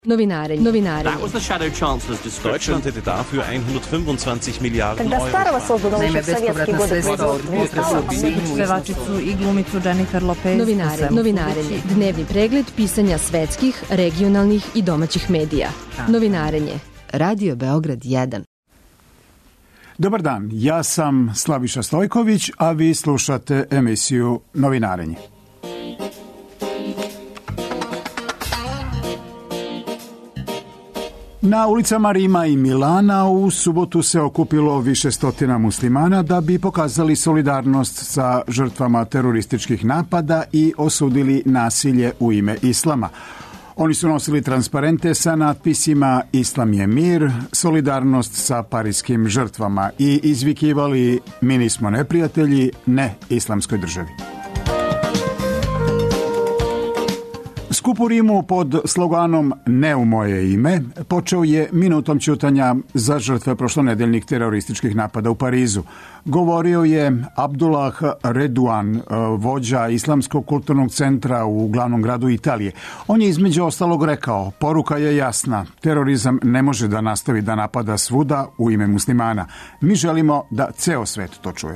Novinarenje. That was the Shadow Chancellor's description. Deutschland hätte dafür 125 Miliarden Когда Старого создал еще в советские годы Pevačicu i glumicu Jennifer Lopez. Novinarenje. Dnevni pregled pisanja svetskih, regionalnih i domaćih medija. Novinarenje. Radio Beograd 1. Dobar dan, ja sam Slaviša Stojković, a vi slušate emisiju Novinarenje. Na ulicama Rima i Milana u subotu se okupilo više stotina muslimana da bi pokazali solidarnost sa žrtvama terorističkih napada i osudili nasilje u ime islama. Oni su nosili transparente sa natpisima Islam je mir, solidarnost sa parijskim žrtvama i izvikivali mi nismo neprijatelji, ne islamskoj državi. Skup u Rimu pod sloganom Ne u moje ime počeo je minutom ćutanja za žrtve prošlonedeljnih terorističkih napada u Parizu. Govorio je Abdullah Redouan, vođa Islamskog kulturnog centra u glavnom gradu Italije. On je između ostalog rekao, poruka je jasna, terorizam ne može da nastavi da napada svuda u ime muslimana. Mi želimo da ceo svet to čuje.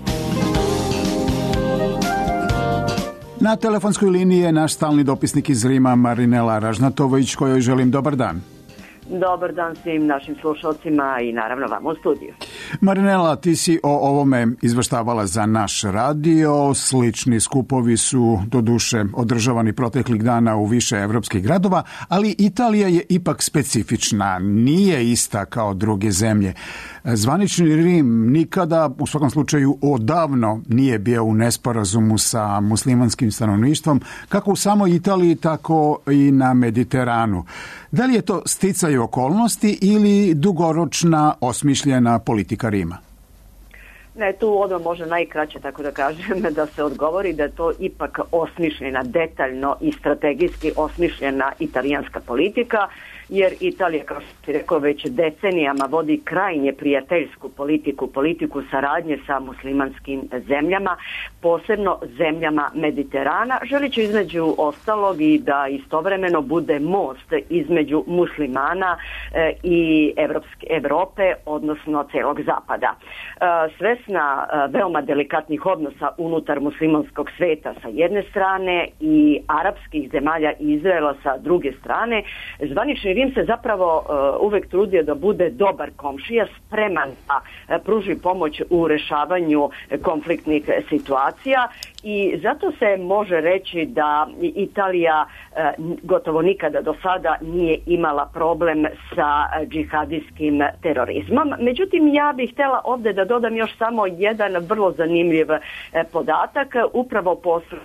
Na telefonskoj liniji je naš stalni dopisnik iz Rima Marinela Ražnatović, kojoj želim dobar dan. Dobar dan svim našim slušalcima i naravno vam u studiju. Marinela, ti si o ovome izveštavala za naš radio. Slični skupovi su doduše održavani proteklih dana u više evropskih gradova, ali Italija je ipak specifična, nije ista kao druge zemlje. Zvanični Rim nikada, u svakom slučaju odavno, nije bio u nesporazumu sa muslimanskim stanovništvom, kako u samoj Italiji, tako i na Mediteranu. Da li je to sticaj okolnosti ili dugoročna osmišljena politika Rima? Ne, tu odmah može najkraće, tako da kažem, da se odgovori da je to ipak osmišljena, detaljno i strategijski osmišljena italijanska politika, jer Italija, kao što si rekao, već decenijama vodi krajnje prijateljsku politiku saradnje sa muslimanskim zemljama, posebno zemljama Mediterana, želeći između ostalog i da istovremeno bude most između muslimana i Evrope, odnosno celog zapada. Svesna veoma delikatnih odnosa unutar muslimanskog sveta sa jedne strane i arapskih zemalja i Izraela sa druge strane, zvanični Rim se zapravo uvek trudio da bude dobar komšija, spreman da pruži pomoć u rešavanju konfliktnih situacija. I zato se može reći da Italija gotovo nikada do sada nije imala problem sa džihadijskim terorizmom. Međutim, ja bih htjela ovdje da dodam još samo jedan vrlo zanimljiv podatak. Upravo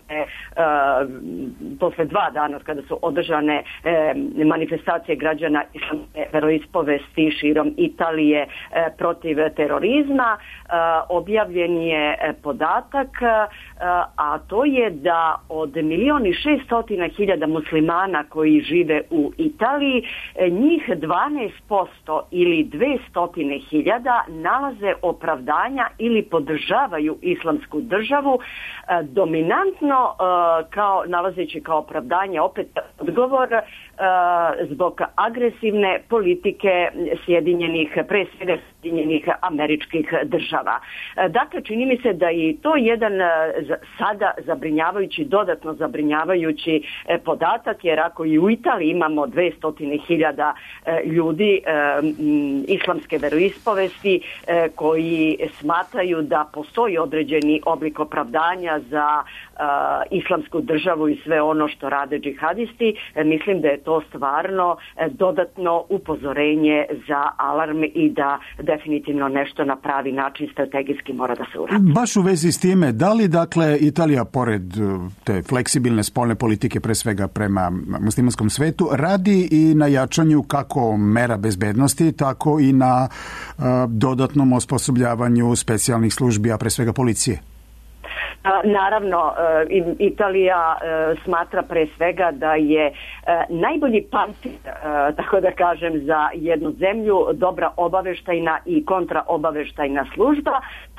posle 2 dana kada su održane manifestacije građana islamske veroispovesti širom Italije protiv terorizma, objavljen je podatak, a to je da od 1.600.000 muslimana koji žive u Italiji, njih 12% ili 200.000 nalaze opravdanja ili podržavaju islamsku državu, dominantno nalazeći kao opravdanje opet odgovor zbog agresivne politike Sjedinjenih Američkih Država. Dakle, čini mi se da i to jedan sada dodatno zabrinjavajući podatak, jer ako i u Italiji imamo 200.000 ljudi islamske veroispovesti koji smatraju da postoji određeni oblik opravdanja za islamsku državu i sve ono što rade džihadisti, mislim da je to stvarno dodatno upozorenje za alarm i da definitivno nešto na pravi način strategijski mora da se uradi. Baš u vezi s time, da li dakle Italija pored te fleksibilne spoljne politike pre svega prema muslimanskom svetu radi i na jačanju kako mera bezbednosti, tako i na dodatnom osposobljavanju specijalnih službi, a pre svega policije? Naravno, Italija smatra pre svega da je najbolji pancir, tako da kažem, za jednu zemlju dobra obaveštajna i kontraobaveštajna služba,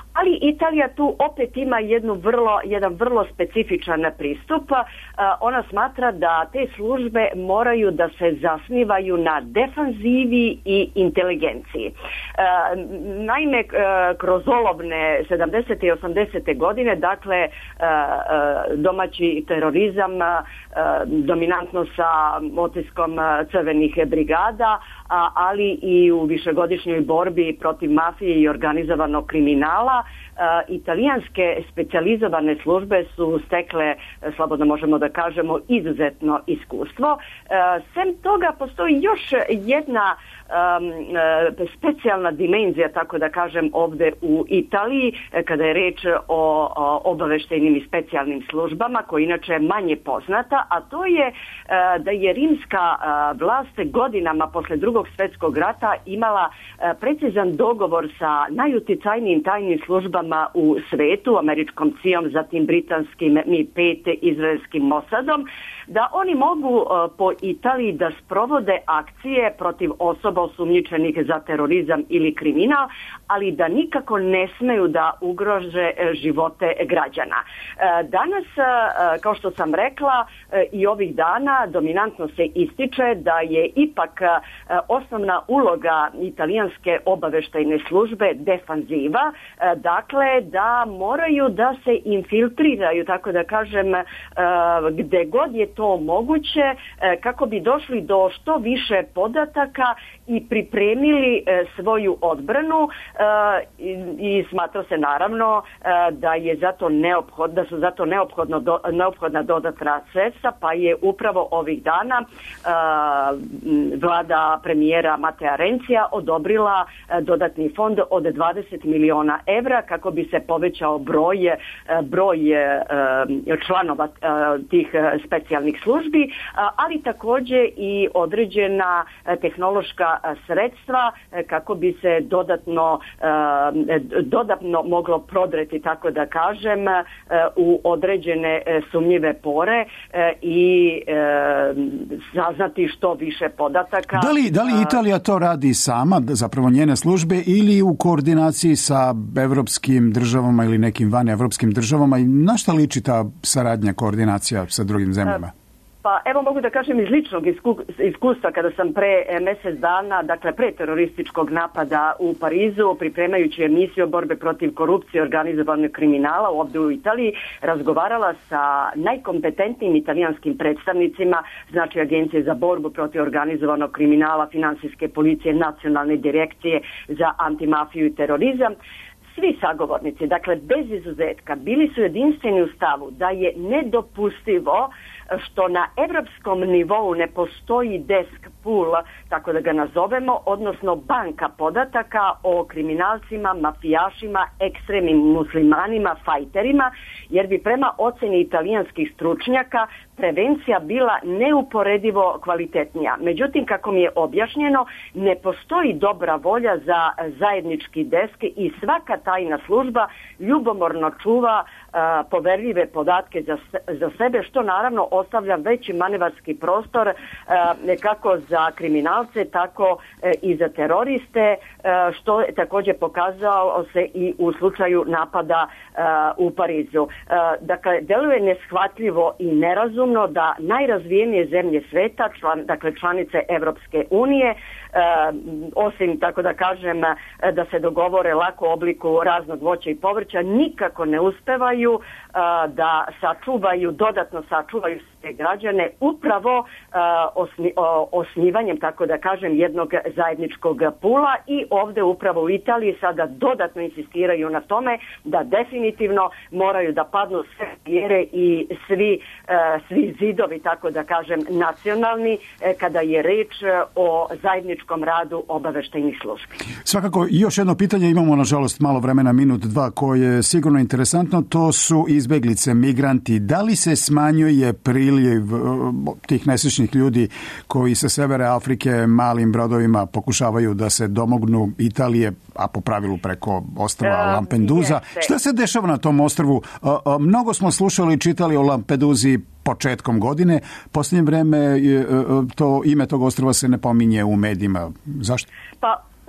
Ali Italija tu opet ima jedan vrlo specifičan pristup. Ona smatra da te službe moraju da se zasnivaju na defanzivi i inteligenciji. Naime, kroz olovne 70. i 80. godine, dakle, domaći terorizam, dominantno sa otiskom crvenih brigada, ali i u višegodišnjoj borbi protiv mafije i organizovanog kriminala, italijanske specijalizovane službe su stekle, slobodno možemo da kažemo, izuzetno iskustvo. Sem toga postoji još jedna specijalna dimenzija, tako da kažem, ovdje u Italiji, kada je reč o obaveštajnim i specijalnim službama, koja inače je manje poznata, a to je da je rimska vlast godinama posle Drugog svjetskog rata imala precizan dogovor sa najuticajnijim tajnim službama u svetu, američkom CIA-om, zatim britanskim MI5, izraelskim Mossadom, da oni mogu po Italiji da sprovode akcije protiv osoba osumnjičenih za terorizam ili kriminal, ali da nikako ne smeju da ugrože živote građana. Danas, kao što sam rekla, i ovih dana dominantno se ističe da je ipak osnovna uloga italijanske obaveštajne službe defanziva, dakle da moraju da se infiltriraju, tako da kažem, gde god je to moguće, kako bi došli do što više podataka i pripremili svoju odbranu, i smatra se naravno da je zato da su zato neophodna dodatna sredstva, pa je upravo ovih dana vlada premijera Matea Renzija odobrila dodatni fond od 20 miliona evra kako bi se povećao broj članova tih specijalnih službi, ali također i određena tehnološka sredstva kako bi se dodatno moglo prodreti, tako da kažem, u određene sumnjive pore i saznati što više podataka. Da li Italija to radi sama, zapravo njene službe, ili u koordinaciji sa evropskim državama ili nekim vanevropskim državama, i na šta liči ta saradnja, koordinacija sa drugim zemljama? Pa evo mogu da kažem iz ličnog iskustva, kada sam pre mjesec dana, dakle pre terorističkog napada u Parizu, pripremajući emisiju borbe protiv korupcije i organizovanog kriminala ovdje u Italiji, razgovarala sa najkompetentnijim italijanskim predstavnicima, znači Agencije za borbu protiv organizovanog kriminala, financijske policije, nacionalne direkcije za antimafiju i terorizam. Svi sagovornici, dakle bez izuzetka, bili su jedinstveni u stavu da je nedopustivo što na europskom nivou ne postoji desk pool, tako da ga nazovemo, odnosno banka podataka o kriminalcima, mafijašima, ekstremnim muslimanima, fajterima, jer bi prema ocjeni italijanskih stručnjaka prevencija bila neuporedivo kvalitetnija. Međutim, kako mi je objašnjeno, ne postoji dobra volja za zajednički desk i svaka tajna služba ljubomorno čuva poverljive podatke za sebe, što naravno ostavlja veći manevarski prostor kako za kriminalce, tako i za teroriste, što je također pokazao se i u slučaju napada u Parizu. Dakle, deluje neshvatljivo i nerazumno da najrazvijenije zemlje sveta, dakle članice Evropske unije, osim, tako da kažem, da se dogovore lako u obliku raznog voća i povrća, nikako ne uspevaju da dodatno sačuvaju sve građane upravo osnivanjem, tako da kažem, jednog zajedničkog pula, i ovdje upravo u Italiji sada dodatno insistiraju na tome da definitivno moraju da padnu sve barijere i svi zidovi, tako da kažem, nacionalni, kada je reč o zajedničkom radu obaveštajnih službi. Svakako, još jedno pitanje, imamo nažalost malo vremena, minut, dva, koje je sigurno interesantno, to su izbeglice, migranti. Da li se smanjuje priljev tih nesrećnih ljudi koji sa severa Afrike malim brodovima pokušavaju da se domognu Italije, a po pravilu preko ostrva Lampedusa? Šta se dešava na tom ostrvu? Mnogo smo slušali i čitali o Lampedusi početkom godine. Posljednje vreme ime tog ostrva se ne pominje u medijima. Zašto? Pa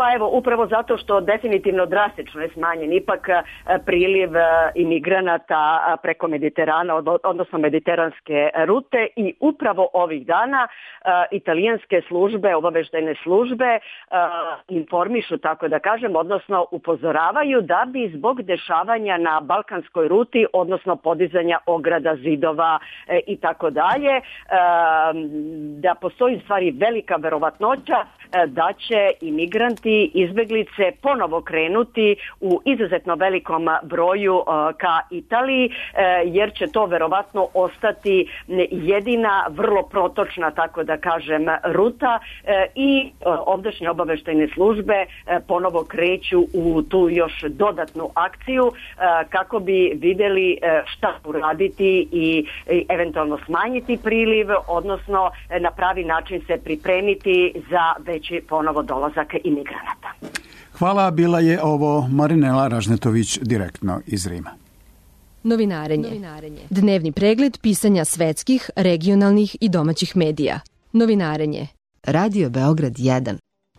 Pa evo, upravo zato što definitivno drastično je smanjen ipak priliv imigranata preko Mediterana, odnosno mediteranske rute, i upravo ovih dana italijanske službe, obaveštajne službe informišu, tako da kažem, odnosno upozoravaju da bi zbog dešavanja na balkanskoj ruti, odnosno podizanja ograda, zidova i tako dalje, da postoji u stvari velika verovatnoća da će imigranti, izbeglice ponovo krenuti u izuzetno velikom broju ka Italiji, jer će to verovatno ostati jedina vrlo protočna, tako da kažem, ruta, i ovdašnje obaveštajne službe ponovo kreću u tu još dodatnu akciju kako bi vidjeli šta uraditi i eventualno smanjiti priliv, odnosno na pravi način se pripremiti za veći ponovo dolazak imigranata. Hvala, bila je ovo Marinela Ražnetović direktno iz Rima. Novinarenje. Dnevni pregled pisanja svetskih, regionalnih i domaćih medija. Novinarenje. Radio Beograd 1.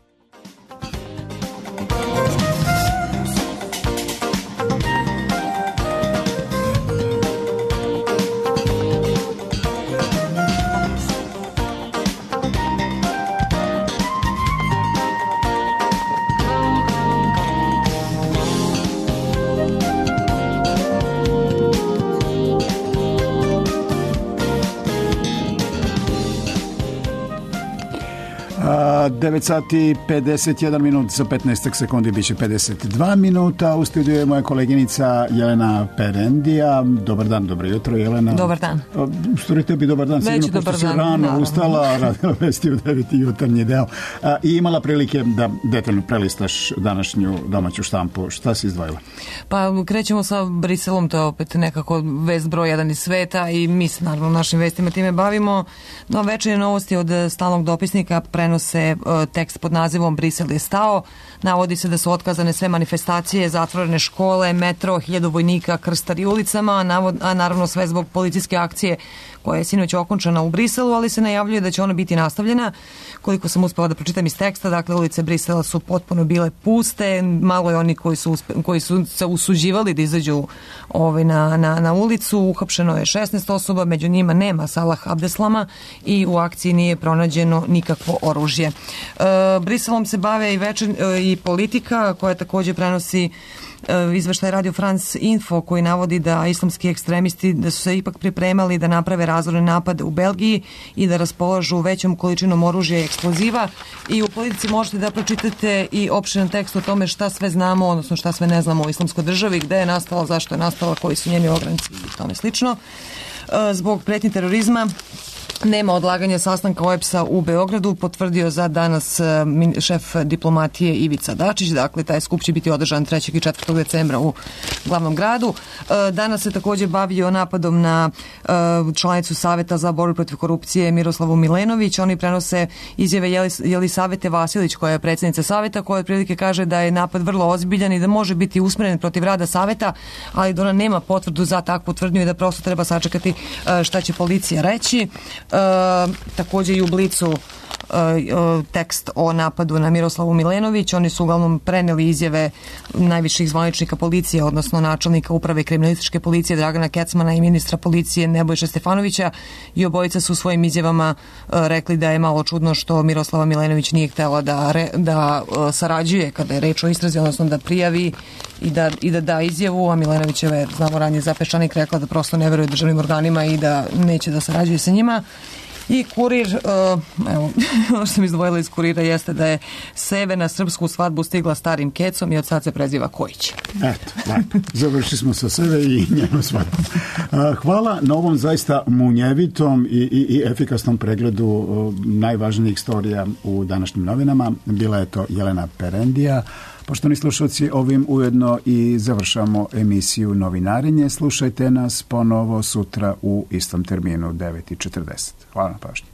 A 9 sati 51 minut, za 15 sekundi biće 52 minuta. U studiju je moja koleginica Jelena Perendija. Dobar dan, dobro jutro, Jelena. Dobar dan. Stvari tebi dobar dan, sigurno pošto si rano ustala, radila vesti u 9. jutarnji deo i imala prilike da detaljno prelistaš današnju domaću štampu. Šta si izdvojila? Pa krećemo sa Briselom, to je opet nekako vest broj 1 iz sveta i mi se naravno našim vestima time bavimo. No, večernje novosti od stalnog dopisnika prenose tekst pod nazivom Brisel je stao. Navodi se da su otkazane sve manifestacije, zatvorene škole, metro, 1000 vojnika krstari ulicama, a naravno sve zbog policijske akcije koja je sinoć okončana u Briselu, ali se najavljuje da će ona biti nastavljena. Koliko sam uspela da pročitam iz teksta, dakle, ulice Brisela su potpuno bile puste, malo je oni koji su se usuđivali da izađu na ulicu. Uhapšeno je 16 osoba, među njima nema Salah Abdeslama i u akciji nije pronađeno nikakvo oružje. Briselom se bave i politika, koja također prenosi izveštaj Radio France Info, koji navodi da islamski ekstremisti da su se ipak pripremali da naprave razorne napade u Belgiji i da raspolažu većom količinom oružja i eksploziva. I u politici možete da pročitate i opširan tekst o tome šta sve znamo, odnosno šta sve ne znamo o islamskoj državi, gde je nastala, zašto je nastala, koji su njeni ogranci i tome slično. Zbog pretnje terorizma nema odlaganja sastanka OEBS-a u Beogradu, potvrdio za danas šef diplomatije Ivica Dačić. Dakle, taj skup će biti održan 3. i 4. decembra u glavnom gradu. Danas se također bavio napadom na članicu Saveta za borbu protiv korupcije Miroslavu Milenović. Oni prenose izjave Jelisavete Vasilić, koja je predsjednica Saveta, koja otprilike kaže da je napad vrlo ozbiljan i da može biti usmjeren protiv rada Saveta, ali da ona nema potvrdu za takvu tvrdnju i da prosto treba sačekati šta će policija reći. Također i u Blicu tekst o napadu na Miroslavu Milenović. Oni su uglavnom preneli izjave najviših zvaničnika policije, odnosno načelnika uprave kriminalističke policije Dragana Kecmana i ministra policije Nebojše Stefanovića, i obojica su u svojim izjavama rekli da je malo čudno što Miroslava Milenović nije htjela da sarađuje kada je reč o istrazi, odnosno da prijavi i da da izjavu, a Milenovićeva je, znamo ranije, za Peščanik rekla da prosto ne veruje državnim organima i da neće da sarađuje sa njima. I Kurir, evo, ono što sam izdvojila iz Kurira jeste da je Seve na srpsku svadbu stigla starim kecom i od sad se preziva Kojić. Eto, lepo. Završili smo sa Seve i njenu svadbu. Hvala na ovom zaista munjevitom i efikasnom pregledu najvažnijih storija u današnjim novinama. Bila je to Jelena Perendija. Poštovani slušalci, ovim ujedno i završamo emisiju Novinarenje. Slušajte nas ponovo sutra u istom terminu, 9:40. Hvala na pažnji.